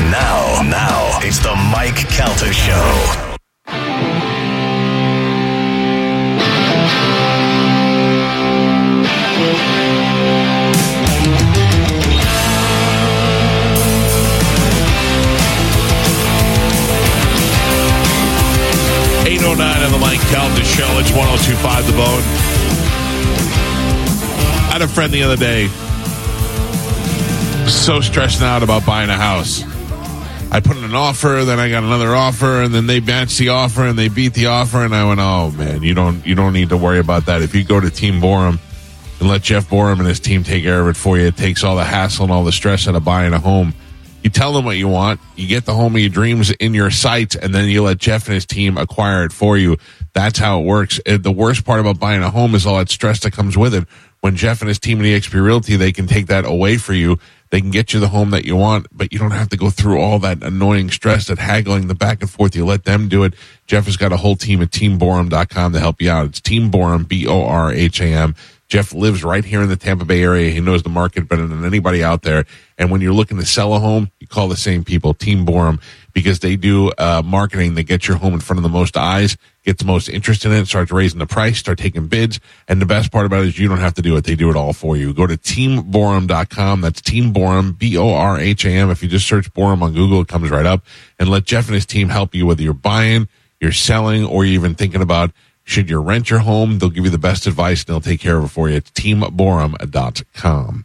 Now, it's the Mike Calta Show. On the Mike Calta Show. It's 102.5 The Bone. I had a friend the other day so stressed out about buying a house. I put in an offer, then I got another offer, and then they matched the offer and they beat the offer, and I went, oh man, you don't need to worry about that. If you go to Team Borum and let Jeff Borum and his team take care of it for you, it takes all the hassle and all the stress out of buying a home. You tell them what you want, you get the home of your dreams in your sights, and then you let Jeff and his team acquire it for you. That's how it works. The worst part about buying a home is all that stress that comes with it. When Jeff and his team at eXp Realty, they can take that away for you. They can get you the home that you want, but you don't have to go through all that annoying stress, that haggling, the back and forth. You let them do it. Jeff has got a whole team at teamborum.com to help you out. It's Team Borum, BORHAM. Jeff lives right here in the Tampa Bay area. He knows the market better than anybody out there. And when you're looking to sell a home, you call the same people, Team Borum, because they do marketing that gets your home in front of the most eyes, gets the most interest in it, starts raising the price, start taking bids. And the best part about it is you don't have to do it. They do it all for you. Go to teamborum.com. That's Team Borum, BORHAM. If you just search Borum on Google, it comes right up. And let Jeff and his team help you, whether you're buying, you're selling, or you're even thinking about should you rent your home. They'll give you the best advice, and they'll take care of it for you. It's teamborum.com.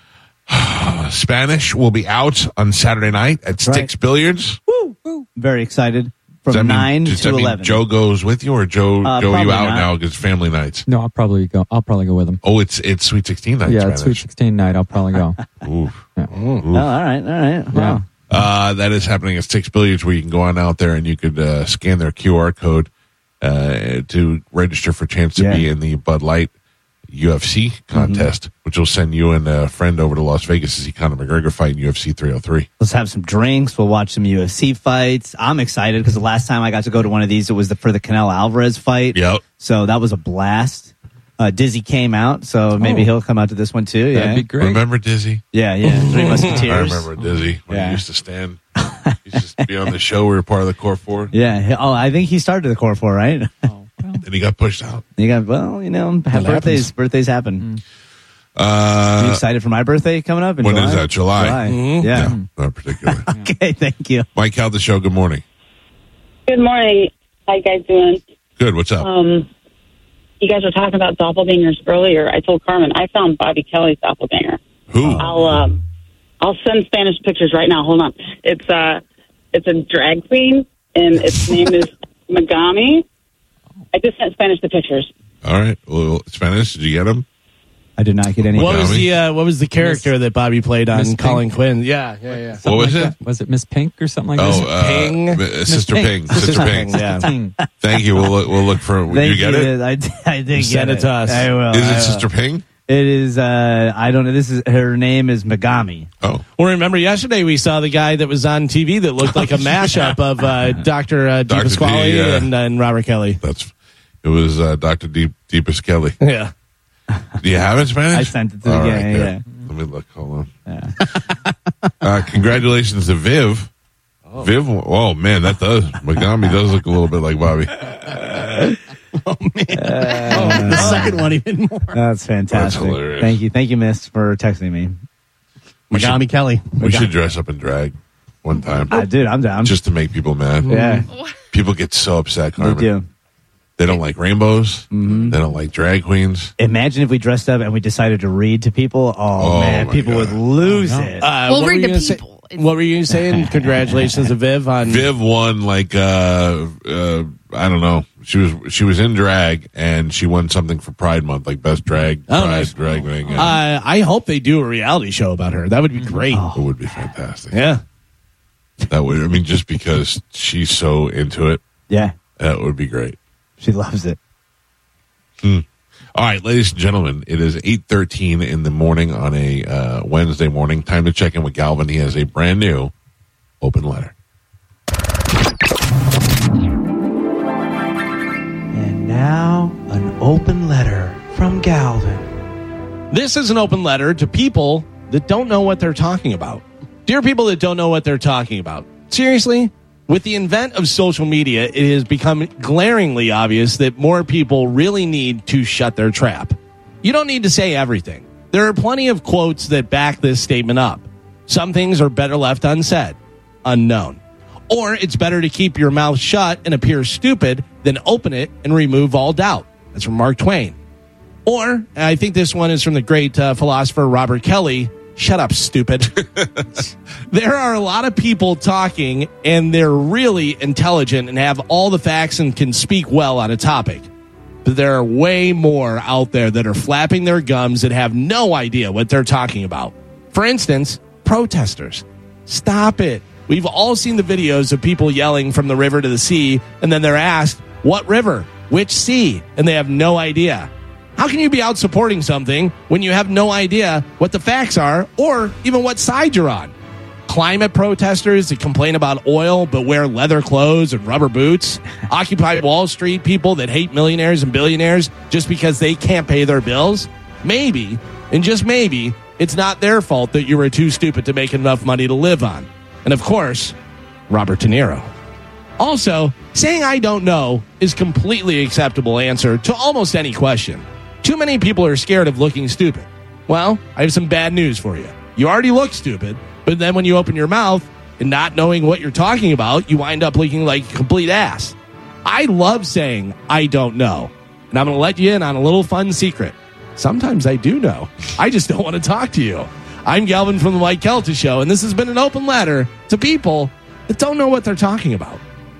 Spanish will be out on Saturday night at Sticks Billiards. Woo! Very excited. From 9 to 11. Joe goes with you, or Joe, you out not. Now because family nights? No, I'll probably go with him. Oh, it's Sweet 16 night. Yeah, it's Sweet 16 night. I'll probably go. Oof. Yeah. Oof. Oh, all right. Wow. Yeah. That is happening at Sticks Billiards, where you can go on out there and you could scan their QR code to register for a chance to be in the Bud Light UFC contest, which will send you and a friend over to Las Vegas to see Conor McGregor fight in UFC 303. Let's have some drinks. We'll watch some UFC fights. I'm excited because the last time I got to go to one of these, it was for the Canelo Alvarez fight. Yep. So that was a blast. Dizzy came out, so maybe he'll come out to this one too. That'd be great. Remember Dizzy? Yeah. Three Musketeers. I remember Dizzy when he used to stand. He used to be on the show. We were part of the Core 4. Yeah. Oh, I think he started the Core 4, right? Oh. And he got pushed out. Birthdays happen. Are you excited for my birthday coming up? When is that? July? Mm-hmm. Yeah. No, not particularly. Okay, thank you. Mike Calta Show, good morning. Good morning. How you guys doing? Good, what's up? You guys were talking about doppelgangers earlier. I told Carmen I found Bobby Kelly's doppelganger. Who? I'll send Spanish pictures right now. Hold on. It's a drag queen, and its name is Megami. I just sent Spanish the pictures. All right. Well, Spanish, did you get them? I did not get any. What was the character that Bobby played on Colin Quinn? Yeah. What was it? Was it Miss Pink or something like that? Ping? Sister Ping. Sister Ping. Yeah. Thank you. We'll look for. Did you get it? I did get Send it to us. I will. Is it Sister Ping? It is. I don't know. Her name is Megami. Oh. Well, remember yesterday we saw the guy that was on TV that looked like a mashup of Dr. Di Pasquale and Robert Kelly. It was Dr. Di Pasquale. Yeah. Do you have it in Spanish? I sent it to the gang. Yeah. Let me look. Hold on. Yeah. Congratulations to Viv. Oh. Viv. Oh man, Megami does look a little bit like Bobby. Oh man. The second one even more. That's fantastic. That's hilarious. Thank you, Miss, for texting me. Megami Kelly. We should dress up in drag one time. Dude, I'm down. Just to make people mad. Yeah. People get so upset, Carmen. They do. They don't like rainbows. Mm-hmm. They don't like drag queens. Imagine if we dressed up and we decided to read to people. Oh man, people would lose it. We'll read to people. What were you saying? Congratulations to Viv on. Viv won I don't know. She was in drag and she won something for Pride Month, like best drag. Nice. Drag thing. I hope they do a reality show about her. That would be great. It would be fantastic. Yeah. That would. I mean, just because she's so into it. Yeah. That would be great. She loves it. All right, ladies and gentlemen, it is 8:13 in the morning on a Wednesday morning. Time to check in with Galvin. He has a brand new open letter. And now, an open letter from Galvin. This is an open letter to people that don't know what they're talking about. Dear people that don't know what they're talking about, seriously, with the advent of social media, it has become glaringly obvious that more people really need to shut their trap. You don't need to say everything. There are plenty of quotes that back this statement up. Some things are better left unsaid, unknown. Or it's better to keep your mouth shut and appear stupid than open it and remove all doubt. That's from Mark Twain. Or, and I think this one is from the great philosopher Robert Kelly, shut up, stupid. There are a lot of people talking, and they're really intelligent and have all the facts and can speak well on a topic. But there are way more out there that are flapping their gums and have no idea what they're talking about. For instance, protesters. Stop it. We've all seen the videos of people yelling from the river to the sea, and then they're asked, what river? Which sea? And they have no idea. How can you be out supporting something when you have no idea what the facts are or even what side you're on? Climate protesters that complain about oil but wear leather clothes and rubber boots. Occupy Wall Street people that hate millionaires and billionaires just because they can't pay their bills. Maybe, and just maybe, it's not their fault that you were too stupid to make enough money to live on. And of course, Robert De Niro. Also, saying I don't know is completely acceptable answer to almost any question. Too many people are scared of looking stupid. Well, I have some bad news for you. You already look stupid, but then when you open your mouth and not knowing what you're talking about, you wind up looking like a complete ass. I love saying I don't know. And I'm going to let you in on a little fun secret. Sometimes I do know. I just don't want to talk to you. I'm Galvin from the Mike Calta Show, and this has been an open letter to people that don't know what they're talking about.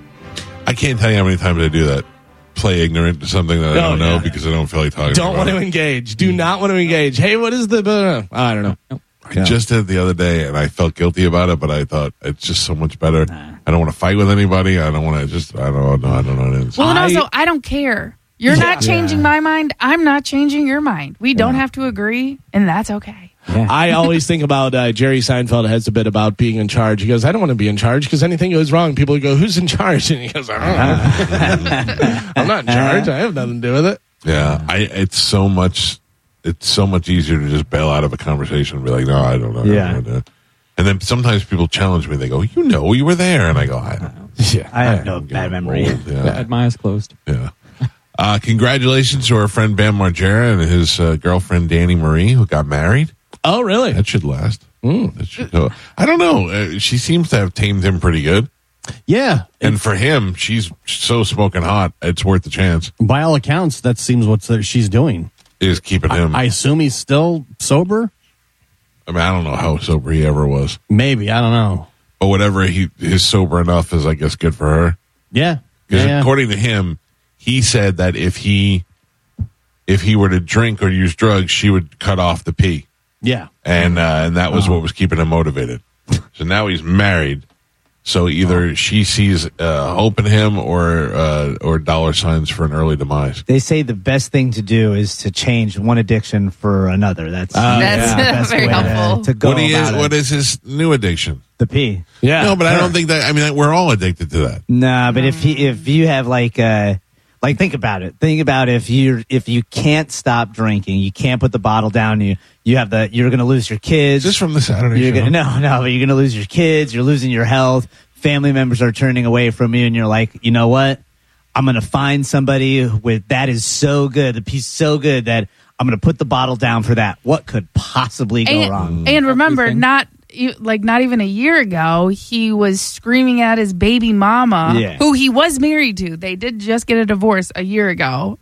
I can't tell you how many times I do that. Play ignorant to something that I don't know because I don't feel like talking about it. Don't want to engage. Do not want to engage. Hey, what is the... I don't know. I just did it the other day, and I felt guilty about it, but I thought it's just so much better. I don't want to fight with anybody. I don't want to just... I don't know what it is. Well, and also, I don't care. You're not changing my mind. I'm not changing your mind. We don't have to agree, and that's okay. Yeah. I always think about Jerry Seinfeld has a bit about being in charge. He goes, I don't want to be in charge because anything goes wrong, people go, who's in charge? And he goes, I don't know. I'm not in charge. I have nothing to do with it. Yeah, it's so much easier to just bail out of a conversation and be like, no, I don't know. Yeah. And then sometimes people challenge me. They go, you were there. And I go, I don't know. Yeah. I have no bad memory. Old, I had my eyes closed. Yeah. Congratulations to our friend Bam Margera and his girlfriend Danny Marie, who got married. Oh, really? That should last. That should, I don't know. She seems to have tamed him pretty good. Yeah. And for him, she's so smoking hot, it's worth the chance. By all accounts, that seems what she's doing. Is keeping him. I assume he's still sober? I mean, I don't know how sober he ever was. Maybe. I don't know. But whatever is sober enough is, I guess, good for her. Yeah. Because according to him, he said that if he were to drink or use drugs, she would cut off the pee. Yeah. And that was what was keeping him motivated. So now he's married. So either she sees hope in him or dollar signs for an early demise. They say the best thing to do is to change one addiction for another. That's very helpful. To go what is his new addiction? The pee. Yeah. No, but I don't think that. I mean, we're all addicted to that. Nah, but if you have like think about it. Think about if you can't stop drinking, you can't put the bottle down. You're going to lose your kids. Just from the Saturday show. But you're going to lose your kids. You're losing your health. Family members are turning away from you, and you're like, you know what? I'm going to find somebody that is so good. The pee's so good that I'm going to put the bottle down for that. What could possibly go wrong? And remember, not even a year ago, he was screaming at his baby mama, who he was married to. They did just get a divorce a year ago.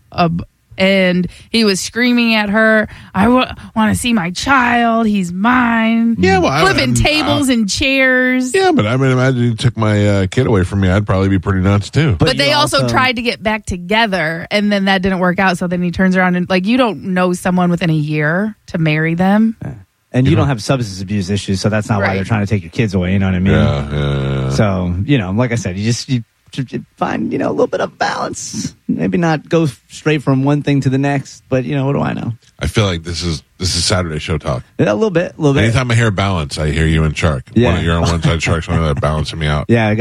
And he was screaming at her, I want to see my child. He's mine. Yeah, well, flipping tables and chairs. Yeah, but I mean, imagine you took my kid away from me. I'd probably be pretty nuts, too. But they also tried to get back together, and then that didn't work out. So then he turns around and, you don't know someone within a year to marry them. And you don't have substance abuse issues, so that's not why they're trying to take your kids away. You know what I mean? Yeah. So, like I said, you find, a little bit of balance. Maybe not go straight from one thing to the next, but, what do I know? I feel like this is Saturday show talk. Yeah, a little bit. Anytime I hear balance, I hear you and Shark. Yeah. You're on one side, Shark's on the other, balancing me out. Yeah,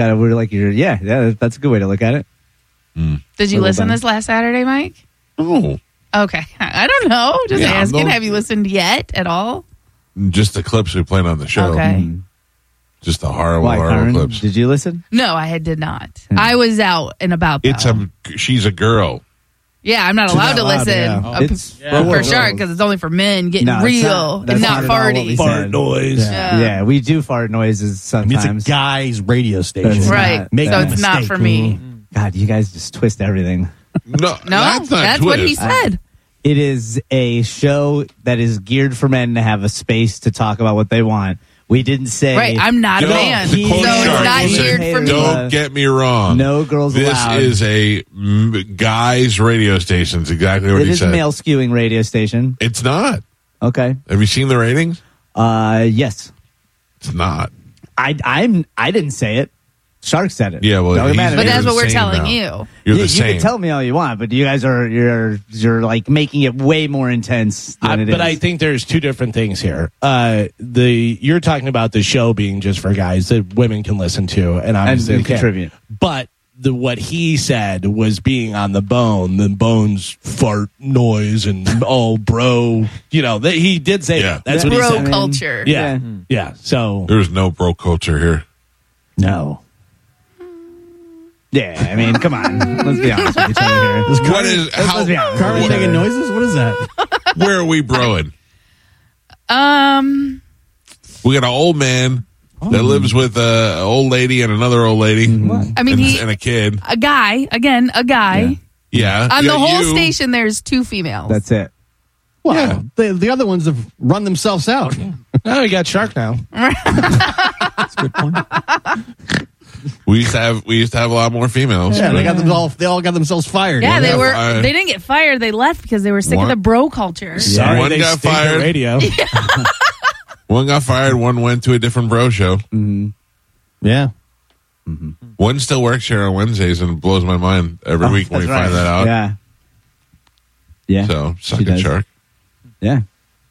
that's a good way to look at it. Did you listen this last Saturday, Mike? Oh. Okay. I don't know. Just asking. Have you listened yet at all? Just the clips we played on the show. Okay. Just the horrible, Why, horrible Karen? clips. Did you listen? No, I did not. I was out and about. Though. She's a girl. Yeah, I'm not allowed to listen. yeah. It's For sure, because it's only for men getting No, it's real not- and that's not not at all what we farty. said. Fart noise. Yeah, we do fart noises I mean, sometimes. it's a guy's radio station. That's Right. not- Make So a it's not mistake. for me. God, you guys just twist everything. No, No, that's what he twist. said. It is a show that is geared for men to have a space to talk about what they want. We didn't say Right. I'm not a No, man. the So quote it's shark not will say, geared for me. Don't get me wrong. no girls This allowed. is a guy's radio station. It's exactly what It he is a said. male skewing radio station. It's not. Okay. Have you seen the ratings? Yes. It's not. I didn't say it. Shark said it. Yeah, well, Don't get mad at But me. that's what we're You're the same telling now. you. You're you the same. can tell me all you want, but you guys you're like making it way more intense than it is. But I think there's two different things here. You're talking about the show being just for guys that women can listen to, and obviously And they can. contribute. But what he said was being on the Bone's fart noise and all bro. You know, he did say Yeah. that. That's what he Bro said. culture. Yeah, yeah. So There's no bro culture here. no. Yeah, I mean, come on. Let's be honest with each other here. What is how? Let's be honest. Carmen what- making noises? What is that? where are we broing? Um, We got an old man that lives with an old lady and another old lady, I mean, and a kid. a guy. Yeah, On You the got whole you. station, there's 2 females. That's it. Well, the other ones have run themselves out. now we got Shark now. That's a good point. We used to have a lot more females. Yeah, they all got themselves fired. Yeah, they Yeah, were. fired. They didn't get fired. They left because they were sick What? of the bro culture. Sorry, One they got stink at fired. Radio. One got fired. One went to a different bro show. Yeah. One still works here on Wednesdays, and it blows my mind every week when we That's find right. that out. Yeah. Yeah. So suck She it, does. Shark. Yeah.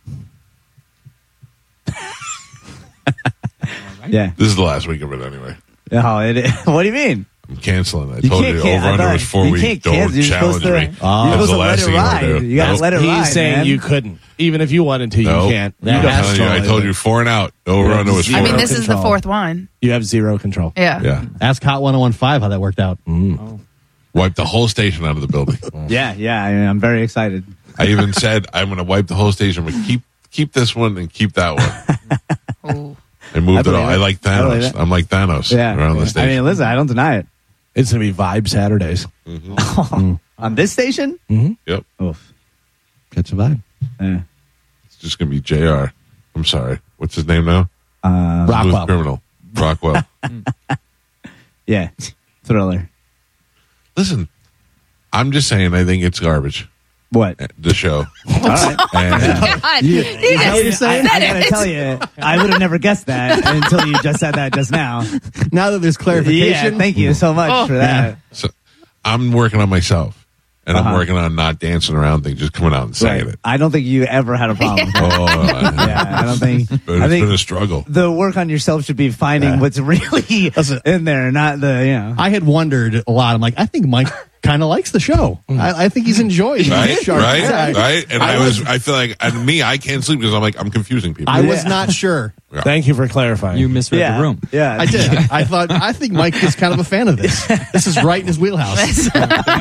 Yeah. This is the last week of it anyway. Oh, what do you mean? I'm canceling. I You told can't you can- over I under thought- was 4 you weeks. can't Don't cancel. You're challenge supposed to- me. you're That's supposed the to last let it thing I'm gonna ride. do. You gotta Nope. let it ride. He's saying man. you couldn't, even if you wanted to. Nope. You can't. I'm You telling you, I told you 4 and out. Over under was 4. I mean, and this out. is the control. 4th one. You have zero control. Yeah. Yeah. Ask Hot 1015 how that worked out. Wipe the whole station out of the building. Yeah. I mean, I'm very excited. I even said I'm going to wipe the whole station, but keep this one and keep that one. Ooh. I moved it believe all. it. I like I believe Thanos. it. I'm like Thanos Yeah. around the I station. mean, listen, I don't deny it. It's gonna be Vibe Saturdays. On this station? Yep. Oof. Catch a vibe. Yeah. It's just going to be JR. I'm sorry. What's his name now? Smooth Rockwell. Criminal. Rockwell. Yeah. Thriller. Listen, I'm just saying I think it's garbage, What? the show. All right. And God, you just I said gotta it. tell you, I would have never guessed that until you just said that just now. Now that there's Yeah, clarification, thank you so much for that. so I'm working on myself, and I'm Uh-huh. working on not dancing around things, just coming out and saying Right. it. I don't think you ever had a problem with that. Oh, Yeah, I don't think. but I it's think been a struggle. the work on yourself should be finding what's really in there, not the I had wondered a lot. I'm like, I think Mike kind of likes the show. I think he's enjoying Right, Shark right, Attack. right. And I feel like, and me, I can't sleep because I'm confusing people. I was not sure. Thank you for clarifying. You misread yeah, the room. Yeah, I did. I think Mike is kind of a fan of this. This is right in his wheelhouse.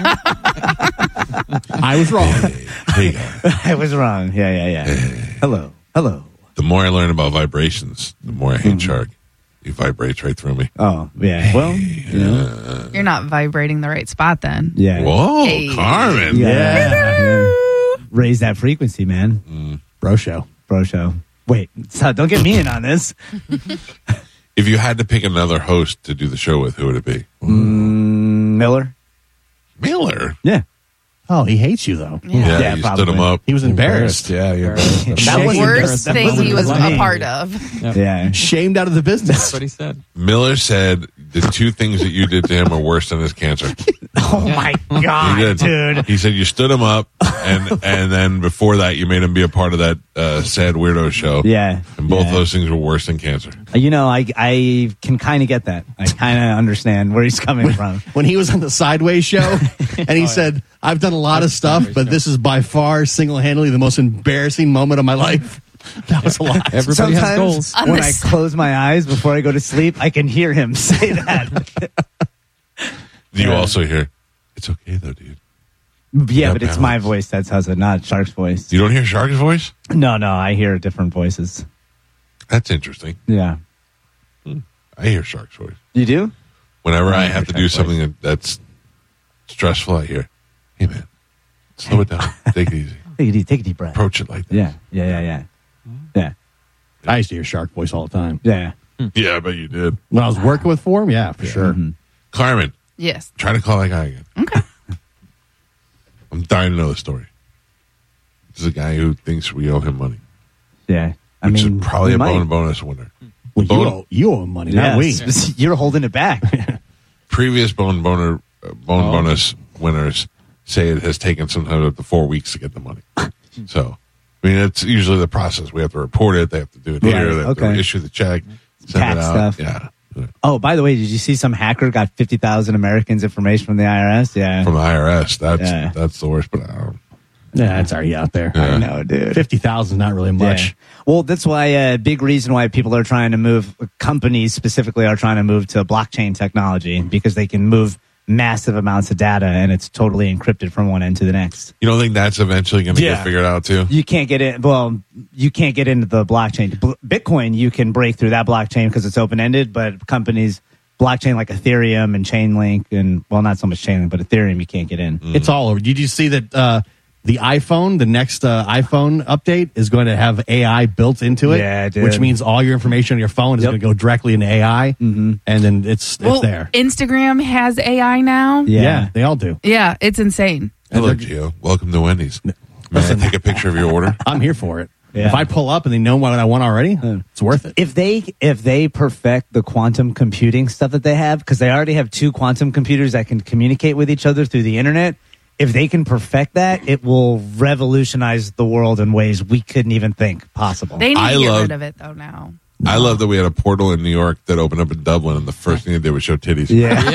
I was wrong. Hey, guys. I was wrong. Yeah. Hello. The more I learn about vibrations, the more I hate Shark. He vibrates right through me. Oh, yeah. Well, you know, You're not vibrating the right spot then. yeah. Whoa, Hey. Carmen. Yeah. Raise that frequency, man. Bro show. Bro show. Wait, so don't get me in on this. If you had to pick another host to do the show with, who would it be? Miller? Miller. Yeah. Oh, he hates you though. Yeah, Yeah, you probably. stood him up. He was embarrassed. Yeah, you're That was Worst that thing wasn't he was me. a part of. Yeah. Shamed out of the business. That's what he said. Miller said the 2 things that you did to him are worse than his cancer. Oh my He God, did. dude. He said you stood him up, and then before that, you made him be a part of that sad weirdo show. Yeah. And both Yeah. those things were worse than cancer. You know, I can kind of get that. I kind of understand where he's coming from. When he was on the Sideways show and he said, I've done a lot of stuff, but this is by far single-handedly the most embarrassing moment of my life. That was a lot. Everybody has Sometimes goals. On when I this- close my eyes before I go to sleep, I can hear him say that. Do you also hear, it's okay though, dude? Yeah, That but it's my balance. voice that's has it, not Shark's voice. You don't hear Shark's voice? No, I hear different voices. That's interesting. Yeah. I hear Shark's voice. You do? Whenever I hear have to do Shark's something that's stressful, I hear, hey man, slow it down. Take it easy. Take a deep breath. Approach it like that. Yeah. Yeah. I used to hear Shark voice all the time. Yeah. Yeah, I bet you did. When I was working with Form, yeah, for sure. Carmen, Yes. try to call that guy again. Okay. I'm dying to know the story. This is a guy who thinks we owe him money, Yeah. I which mean, is probably we a might. bonus winner. Well, Bone- you owe him money, not we. Yes. You're holding it back. Previous bonus winners say it has taken sometimes up to 4 weeks to get the money. So, I mean, it's usually the process. We have to report it. They have to do it here. Right, They have to okay. issue the check, send Tax it out. stuff. Yeah. Oh, by the way, did you see some hacker got 50,000 Americans' information from the IRS? Yeah. From the IRS. Yeah. That's the worst. But I don't. Yeah, it's already out there. Yeah. I know, dude. 50,000 is not really much. Yeah. Well, that's why a big reason why people are trying to move, companies specifically are trying to move to blockchain technology because they can move massive amounts of data and it's totally encrypted from one end to the next. You don't think that's eventually going to Yeah. get figured out too? You can't get in. Well, you can't get into the blockchain. Bitcoin, you can break through that blockchain because it's open ended. But companies, blockchain like Ethereum and Chainlink, and well, not so much Chainlink, but Ethereum, you can't get in. It's all over. Did you see that the iPhone, the next iPhone update is going to have AI built into it? Yeah, dude. Which means all your information on your phone is Yep. going to go directly into AI, and then it's there. Instagram has AI now. Yeah, they all do. Yeah, it's insane. Hello, Gio. Welcome to Wendy's. May I take a picture of your order? I'm here for it. Yeah. If I pull up and they know what I want already, it's worth it. If they perfect the quantum computing stuff that they have, because they already have 2 quantum computers that can communicate with each other through the internet, if they can perfect that, it will revolutionize the world in ways we couldn't even think possible. They need I to get love- rid of it though now. I love that we had a portal in New York that opened up in Dublin, and the first thing they did was show titties.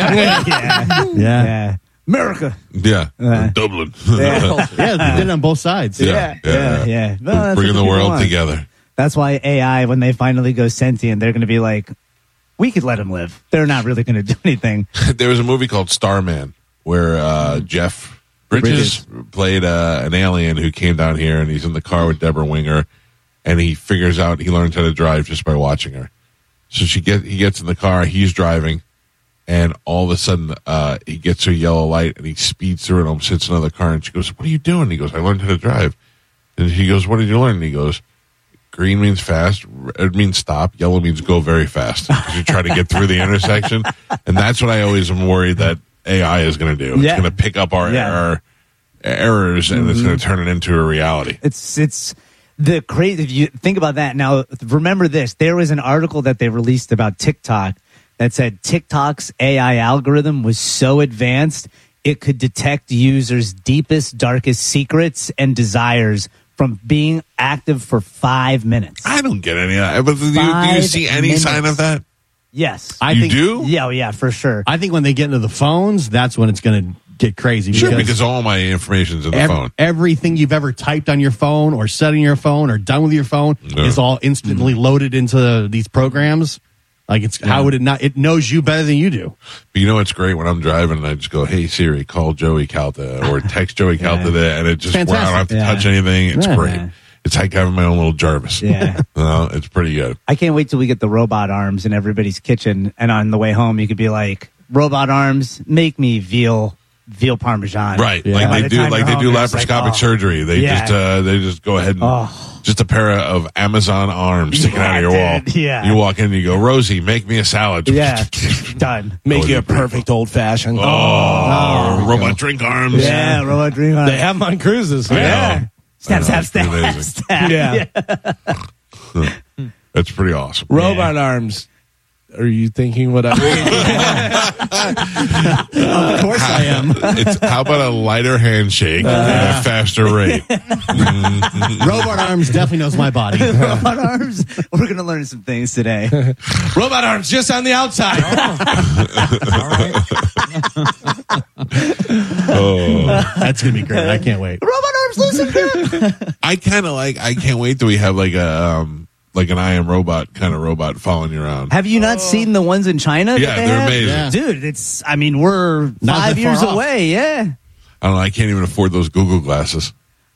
yeah. Yeah. America. Yeah. Uh, Dublin. Yeah. Yeah, they did it on both sides. Yeah. Well, that's Bringing what the people world want. together. That's why AI, when they finally go sentient, they're going to be like, we could let them live. They're not really going to do anything. There was a movie called Starman where Jeff Bridges played an alien who came down here, and he's in the car with Deborah Winger, and he figures out he learns how to drive just by watching her. So he gets in the car, he's driving, and all of a sudden he gets to a yellow light, and he speeds through it, and almost hits another car, and she goes, "What are you doing?" He goes, "I learned how to drive." And he goes, "What did you learn?" And he goes, "Green means fast, red means stop, yellow means go very fast." Because you try to get through the intersection. And that's what I always am worried that AI is going to do. It's Yeah. going to pick up our errors and it's going to turn it into a reality. It's the crazy. If you think about that now, remember this. There was an article that they released about TikTok that said TikTok's AI algorithm was so advanced it could detect users' deepest, darkest secrets and desires from being active for 5 minutes. I don't get any of that. But do you see any 5 sign of that? Yes. You do? Yeah, for sure. I think when they get into the phones, that's when it's going to get crazy. Sure, because all my information's in the phone. Everything you've ever typed on your phone or said on your phone or done with your phone is all instantly loaded into these programs. Like how would it not? It knows you better than you do. But you know what's great when I'm driving and I just go, "Hey Siri, call Joey Calta," or text Joey Calta there, and it just where I don't have to touch anything. It's great. It's like having my own little Jarvis. Yeah. It's pretty good. I can't wait till we get the robot arms in everybody's kitchen, and on the way home, you could be like, "Robot arms, make me veal parmesan." Right, And by like the they do, time like you're they home, do you're just like, laparoscopic oh. surgery. They just go ahead and just a pair of Amazon arms sticking out of your wall. dude, yeah. You walk in and you go, "Rosie, make me a salad." Yeah, done. Make you a perfect old fashioned. Robot drink arms. Yeah, robot drink arms. They have them on cruises. Yeah. Snap, I know, snap, it's amazing. snap. Yeah. That's pretty awesome. Robot arms. Are you thinking what I'm thinking? Of course I am. How about a lighter handshake at a faster rate? Robot Arms definitely knows my body. Robot arms. We're gonna learn some things today. Robot arms just on the outside. Oh, That's gonna be great. I can't wait. Robot arms loosen. I can't wait till we have like a like an I Am Robot kind of robot following you around. Have you not seen the ones in China? Yeah, they're amazing. Yeah. Dude, I mean, we're Not 5 that years far off. away. Yeah. I don't know. I can't even afford those Google glasses.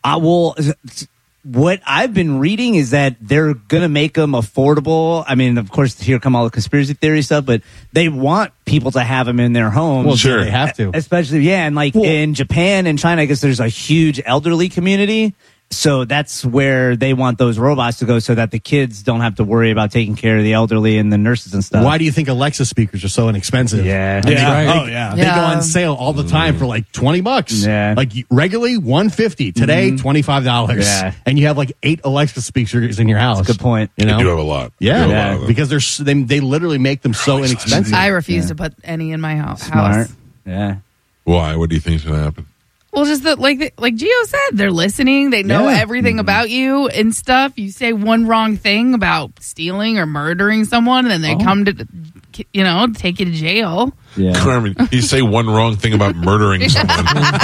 What I've been reading is that they're going to make them affordable. I mean, of course, here come all the conspiracy theory stuff, but they want people to have them in their homes. Well, Sure. they have to. Especially, and in Japan and China, I guess there's a huge elderly community. So that's where they want those robots to go so that the kids don't have to worry about taking care of the elderly and the nurses and stuff. Why do you think Alexa speakers are so inexpensive? Yeah. They- Yeah. They go on sale all the time for like $20. Yeah. Like regularly $150. Today $25. Yeah. And you have like 8 Alexa speakers in your house. Good point. You You know? do have a lot. Yeah, You do have a lot of them. because they literally make them so inexpensive. I refuse to put any in my house. Smart. Yeah. Why? What do you think is going to happen? Well, just that, like Gio said, they're listening. They know Yeah. everything about you and stuff. You say one wrong thing about stealing or murdering someone, and then they come to, take you to jail. Yeah. Carmen, you say one wrong thing about murdering someone.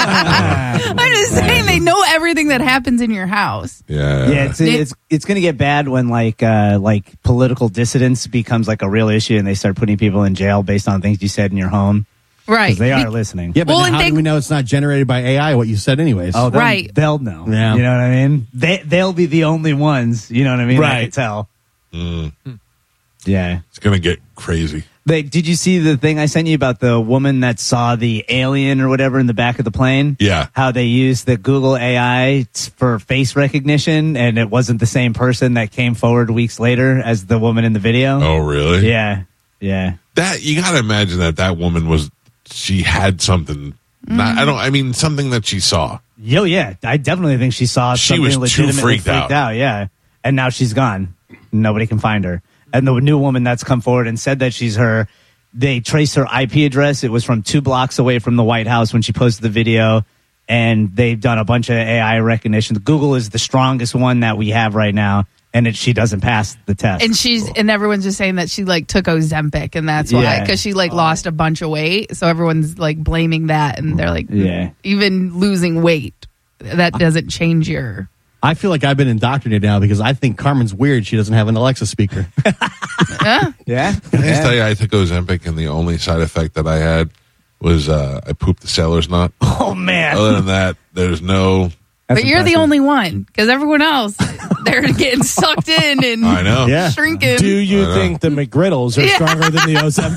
I'm just saying they know everything that happens in your house. Yeah. Yeah, it's going to get bad when like political dissidence becomes like a real issue and they start putting people in jail based on things you said in your home. Right. Because they are listening. Yeah, but Well, now and how do we know it's not generated by AI, what you said anyways? Oh, Right. They'll know. Yeah. You know what I mean? They'll be the only ones. You know what I mean? I Right. can tell. Mm. Yeah. It's going to get crazy. Did you see the thing I sent you about the woman that saw the alien or whatever in the back of the plane? Yeah. How they used the Google AI for face recognition, and it wasn't the same person that came forward weeks later as the woman in the video. Oh, really? Yeah. Yeah. That you got to imagine that woman she had something. Something that she saw. Yo, yeah. I definitely think she saw She something was too legitimately freaked out. Yeah. And now she's gone. Nobody can find her. And the new woman that's come forward and said that she's her, they traced her IP address. It was from 2 blocks away from the White House when she posted the video. And they've done a bunch of AI recognition. Google is the strongest one that we have right now. And she doesn't pass the test. And everyone's just saying that she took Ozempic, and that's why, because she lost a bunch of weight. So everyone's blaming that, and they're even losing weight, that doesn't change your. I feel like I've been indoctrinated now because I think Carmen's weird. She doesn't have an Alexa speaker. Yeah. Can I just tell you, I took Ozempic, and the only side effect that I had was I pooped the sailor's knot. Oh, man. Other than that, there's no. But you're the only one, because everyone else, they're getting sucked in and I know. Yeah. shrinking. Do you think the McGriddles are stronger than the Ozempic?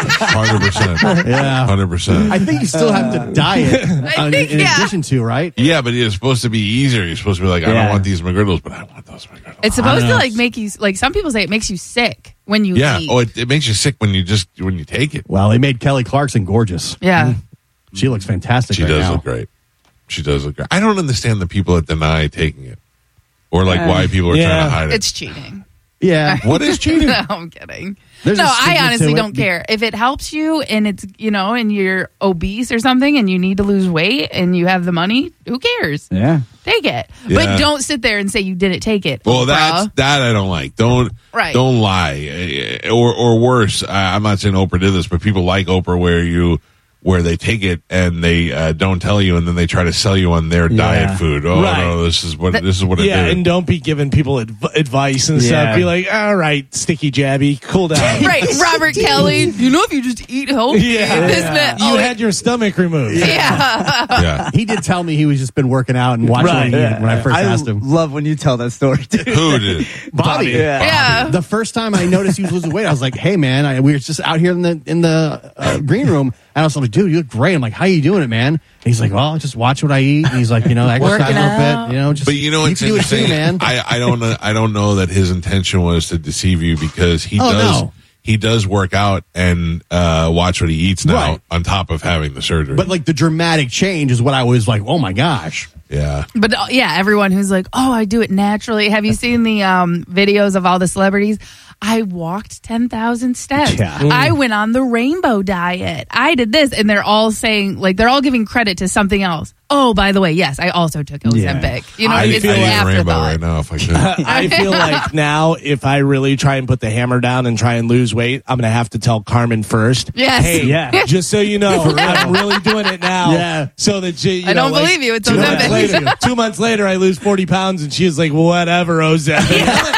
100%. Yeah. 100%. I think you still have to diet in yeah. addition to, right? Yeah, but it's supposed to be easier. You're supposed to be like, I don't Yeah. want these McGriddles, but I want those McGriddles. It's supposed I to don't know. make you some people say it makes you sick when you Yeah. eat. Oh, it makes you sick when you take it. Well, they made Kelly Clarkson gorgeous. Yeah. She looks fantastic She right does now. look great. She does look great. I don't understand the people that deny taking it, or why people are trying to hide it. It's cheating. Yeah. What is cheating? No, I'm kidding. There's no, a I stigma honestly to it. don't care. If it helps you and it's, and you're obese or something and you need to lose weight and you have the money, who cares? Yeah. Take it. Yeah. But don't sit there and say you didn't take it. Well, Oprah. that I don't like. Don't lie, or worse. I'm not saying Oprah did this, but people like Oprah where they take it and they don't tell you, and then they try to sell you on their diet food. Oh Right. no, this is what it Yeah, did. and don't be giving people advice and Yeah. stuff. Be like, all right, sticky jabby, cool down. Right, Robert Kelly. If you just eat healthy, this, that. You had your stomach removed. Yeah. Yeah. He did tell me he was just been working out and watching Right. what he ate when I first asked him. love when you tell that story, dude. Who did? Bobby. Yeah. The first time I noticed he was losing weight, I was like, "Hey, man!" We were just out here in the green room, and I was like, "Dude, you look great." I'm like, "How you doing it, man?" And he's like, "Well, just watch what I eat." And he's like, exercise Working a out. little bit. Just But it's can do it too, interesting, man. I don't know that his intention was to deceive you, because he does work out and watch what he eats now, Right. on top of having the surgery. But like the dramatic change is what I was like, "Oh my gosh!" yeah. But everyone who's like, "Oh, I do it naturally." Have you seen the videos of all the celebrities? I walked 10,000 steps. Yeah. I went on the rainbow diet. I did this. And they're all saying, like, they're all giving credit to something else. Oh, by the way, yes, I also took Ozempic. You know, I it's feel an like Rainbow afterthought. right now if I could. I feel like now if I really try and put the hammer down and try and lose weight, I'm going to have to tell Carmen first. Yes. Hey, Yeah. just so you know, I'm really doing it now. Yeah. So that you I don't believe you. It's 2 months Ozempic. later, 2 months later, I lose 40 pounds, and she's like, "Whatever, Ozempic."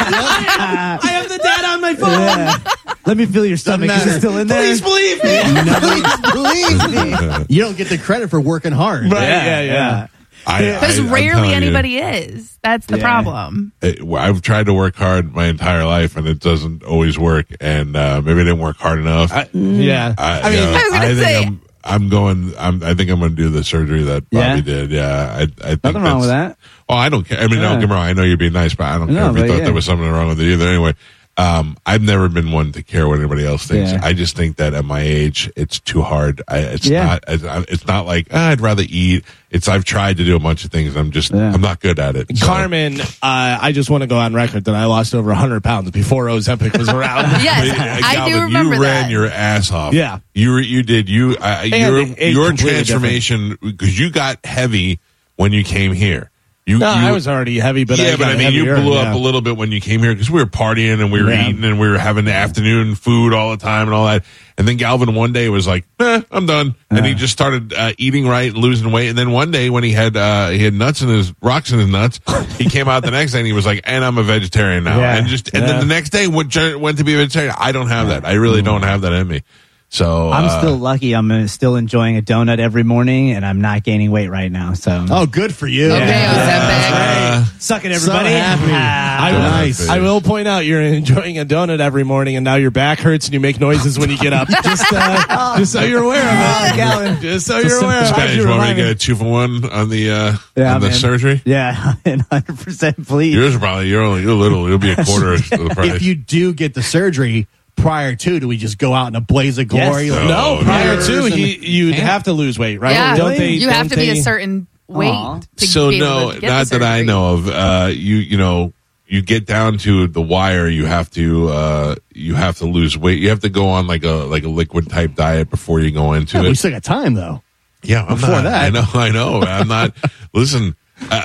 I have the data on my phone. Yeah. Let me feel your stomach. Is it still in there? Please believe me. Believe me. You don't get the credit for working hard. Right? Yeah. Because I'm rarely telling you, anybody is. That's the problem. I've tried to work hard my entire life, and it doesn't always work. And maybe I didn't work hard enough. Yeah. I was gonna say- think I think I'm going to do the surgery that Bobby did. Yeah, I think Nothing wrong with that. Oh, I don't care. I mean, don't get me wrong. I know you're being nice, but I don't care if you thought there was something wrong with it either. Anyway, I've never been one to care what anybody else thinks. Yeah. I just think that at my age, it's too hard. It's not like I'd rather eat. I've tried to do a bunch of things. I'm not good at it. So. Carmen, I just want to go on record that I lost over 100 pounds before Ozempic was around. Yes, I do remember you ran that. your ass off. Yeah. You did. Your completely transformation, because you got heavy when you came here. I was already heavy, but I mean, you heavier, blew up a little bit when you came here because we were partying and we were eating and we were having the afternoon food all the time and all that. And then Galvin one day was like, I'm done. And he just started eating right and losing weight. And then one day when he had rocks in his nuts, he came out the next day and he was like, and I'm a vegetarian now. Yeah. And then the next day went to be a vegetarian. I don't have that. I really don't have that in me. So I'm still lucky. I'm still enjoying a donut every morning, and I'm not gaining weight right now. So, Oh, good for you. Okay, Ozempic. suck it, everybody. So happy. Nice. I will point out you're enjoying a donut every morning, and now your back hurts and you make noises when you get up. Just so you're aware of it. Galvin. Just so you're aware of Spanish, it. you want me to get a 2-for-1 on the surgery? Yeah, 100% please. Yours are probably you're little. It'll be a quarter of the price. If you do get the surgery prior to, do we just go out in a blaze of glory? Yes. Like, No, prior to, and- you'd have to lose weight, right? Yeah, Don't they, you have don't to be a they- certain weight. Aw. To So be able no, to get not the that I surgery. know of. You get down to the wire. You have to lose weight. You have to go on like a liquid type diet before you go into we it. still got time though. Yeah, I'm before not, that. I know. I'm not. Listen,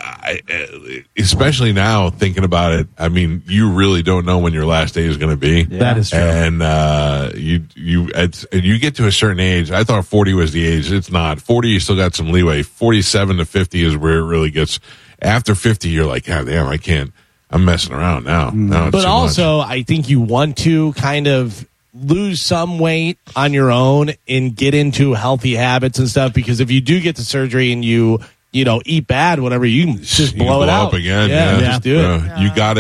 especially now thinking about it. I mean, you really don't know when your last day is going to be. That is true. And you get to a certain age. I thought 40 was the age. It's not. 40, you still got some leeway. 47 to 50 is where it really gets. After 50, you're like, God damn, I can't. I'm messing around now. No, it's But too also, much. I think you want to kind of lose some weight on your own and get into healthy habits and stuff, because if you do get the surgery and you eat bad, whatever, you can just You blow it out up again. Yeah, just do it. You got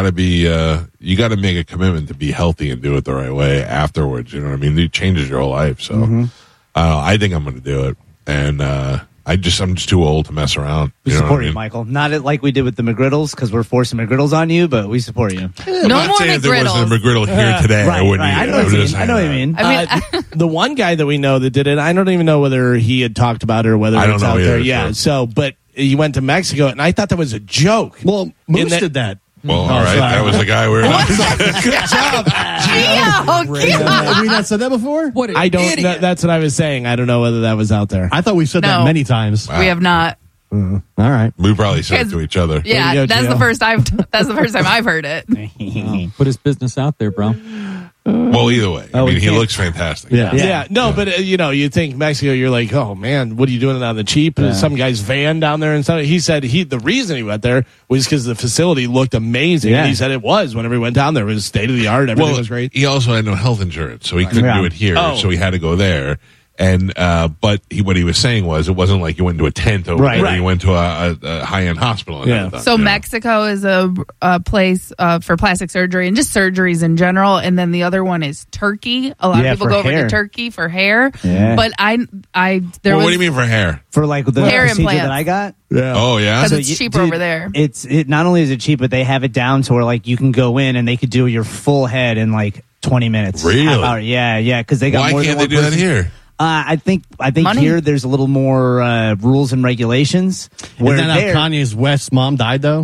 to make a commitment to be healthy and do it the right way afterwards. You know what I mean? It changes your whole life. So I think I'm going to do it. And I'm just too old to mess around. We You know what I support you, mean? Michael. Not like we did with the McGriddles, because we're forcing McGriddles on you, but we support you. No I'm not more saying if there wasn't a McGriddles. McGriddle here today, I wouldn't eat I it. know I'm what you just mean. I know what you saying mean. I mean, The one guy that we know that did it, I don't even know whether he had talked about it or whether I don't it's know out either, there. Yeah. sure. So, but he went to Mexico, and I thought that was a joke. Well, Moose that- did that. Well, all right. sorry. That was the guy we were. Good job. Have we not said that before? What an I don't. idiot. That's what I was saying. I don't know whether that was out there. I thought we said that No. many times. we have not. All right. We probably said it to each other. Yeah, There you go, that's the Gio. first that's the first time I've heard it. Put his business out there, bro. Well, either way, I mean, he looks fantastic. Yeah. No, but you think Mexico, you're like, oh man, what are you doing on the cheap? Some guy's van down there and stuff. He said the reason he went there was because the facility looked amazing. Yeah. And he said it was whenever he went down there. It was state of the art. Everything Well, was great. he also had no health insurance, so he couldn't Yeah. do it here. Oh. So he had to go there. And what he was saying was, it wasn't like you went into a tent over Right. there. Right. You went to a high end hospital. And Yeah. everything, So you know? Mexico is a place for plastic surgery and just surgeries in general, and then the other one is Turkey. A lot of people for go over hair. to Turkey for hair. Yeah. But there Well, was what do you mean for hair? For like the Hair procedure implants. that I got. Oh yeah. because So it's you- cheaper dude, over there. It not only is it cheap, but they have it down to where like you can go in and they could do your full head in like 20 minutes. Really? Half hour. Yeah, because they got Why more can't than they one do that person. here? I think Money. here there's a little more rules and regulations. Isn't that how there- Kanye's West's mom died though?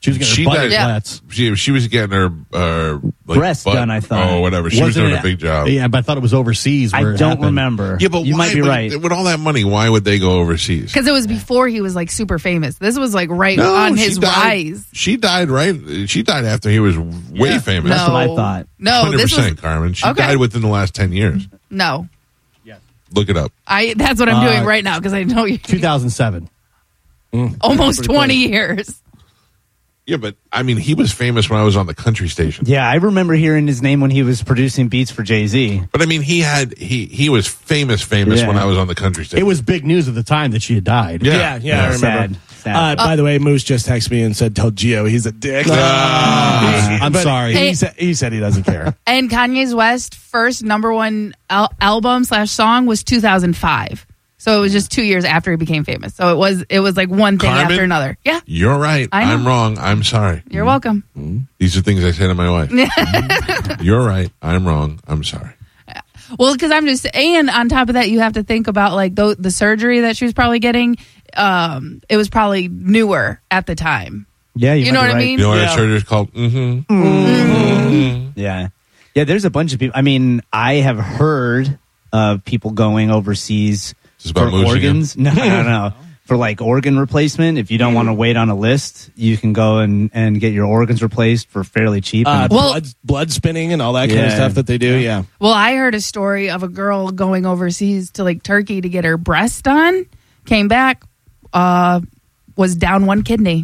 She was getting her butt flats. She was getting her like breast butt, done, I thought. Oh, whatever. She was Wasn't doing it- a big job. Yeah, but I thought it was overseas. Where I it don't happened. remember. Yeah, but you might be right. With all that money, why would they go overseas? Because it was before he was like super famous. This was like right on his rise. She died She died after he was way famous. That's what I thought. No, 100%, this was Carmen. She Okay. died within the last 10 years. no. Look it up. That's what I'm doing right now because I know you. 2007. Almost 20 years. Yeah, but I mean, he was famous when I was on the country station. Yeah, I remember hearing his name when he was producing beats for Jay-Z. But I mean, he was famous Yeah. when I was on the country station. It was big news at the time that she had died. Yeah, I remember. Sad. By the way, Moose just texted me and said, "Tell Gio he's a dick." I'm But sorry. Hey. He said he doesn't care. And Kanye's West first number one album/song was 2005. So it was just 2 years after he became famous. So it was like one thing Carmen? after another. Yeah, You're right. I know. I'm wrong. I'm sorry. you're welcome. These are things I say to my wife. You're right. I'm wrong. I'm sorry. Well, because I'm just, and on top of that, you have to think about like the surgery that she was probably getting. It was probably newer at the time. Yeah, You know might be what I right. mean? You know what Yeah. that surgery's called? Mm-hmm. Yeah. Yeah, there's a bunch of people. I mean, I have heard of people going overseas Is this about for moose organs. No. For like organ replacement. If you don't want to wait on a list, you can go and get your organs replaced for fairly cheap. And Well- blood spinning and all that kind of Yeah. stuff that they do. Yeah. Well, I heard a story of a girl going overseas to like Turkey to get her breast done. Came back, was down one kidney.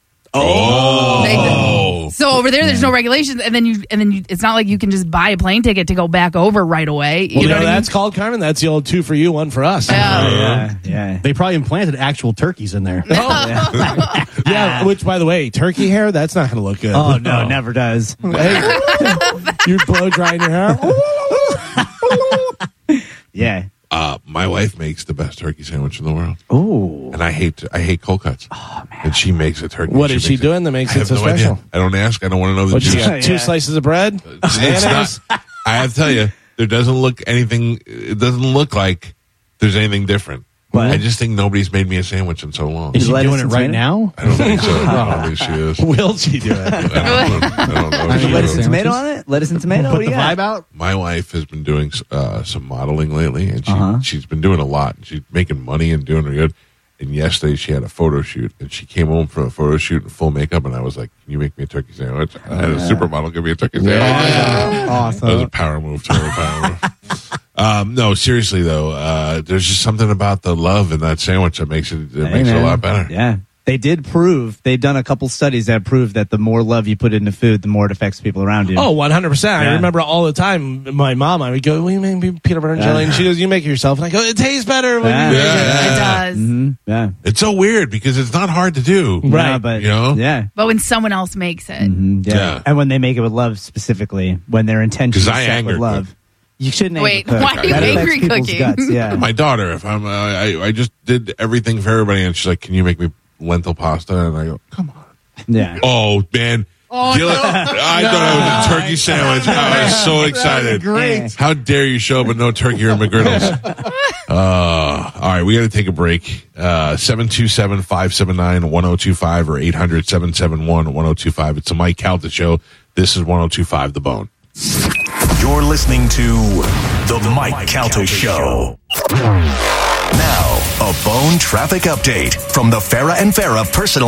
Oh. So over there's no regulations, and then you, it's not like you can just buy a plane ticket to go back over right away. You You know know what what I that's called, Carmen? That's the old 2 for you, 1 for us. mean? Yeah. yeah. They probably implanted actual turkeys in there. Yeah, which, by the way, turkey hair, that's not going to look good. Oh, no, it never does. Hey, you blow drying your hair? Yeah. My wife makes the best turkey sandwich in the world. Ooh. And I hate cold cuts. Oh, man. And she makes a turkey. What is she makes doing that makes I it have so no special? idea. I don't ask. I don't want to know the What, she juice. got 2 slices of bread? It's Mayonnaise? not, I have to tell you, it doesn't look like there's anything different. What? I just think nobody's made me a sandwich in so long. Is she lettuce doing it and right tomato? now? I don't think so. I don't think she is. Will she do it? I don't know. if she Lettuce will. and tomato on it? Lettuce and tomato? What Put do the you got? vibe out? My wife has been doing some modeling lately, and she's been doing a lot. She's making money and doing good. And yesterday she had a photo shoot, and she came home from a photo shoot in full makeup, and I was like, "Can you make me a turkey sandwich?" I had a supermodel give me a turkey sandwich. Awesome. That was a power move, total power move. No, seriously though, there's just something about the love in that sandwich that makes it makes it a lot better. Yeah. They've done a couple studies that prove that the more love you put into food, the more it affects people around you. Oh, 100%. I Yeah. remember all the time, my mom, I would go, "Will you make me peanut butter and jelly?" And she goes, "You make it yourself." And I go, "It tastes better when Yeah. you make it." It does. Yeah. It's so weird because it's not hard to do. Right. Yeah, but, You know? Yeah. But when someone else makes it, Yeah. Yeah. And when they make it with love specifically, when their intention is 'Cause I set anger with love. cook. You shouldn't Wait, anger cook. why are you That affects angry people's cooking? guts, yeah. My daughter, if I'm, I just did everything for everybody, and she's like, "Can you make me lentil pasta?" And I go, "Come on." Yeah. Oh man. Dylan, I thought it was a turkey sandwich. I was so excited. Great. How dare you show up with no turkey or McGriddles? All right, we got to take a break. 727-579-1025 or 800-771-1025. It's the Mike Calta Show. This is 1025 The Bone. You're listening to The Mike Calta Show. Now, a Bone traffic update from the Farrah and Farrah Personal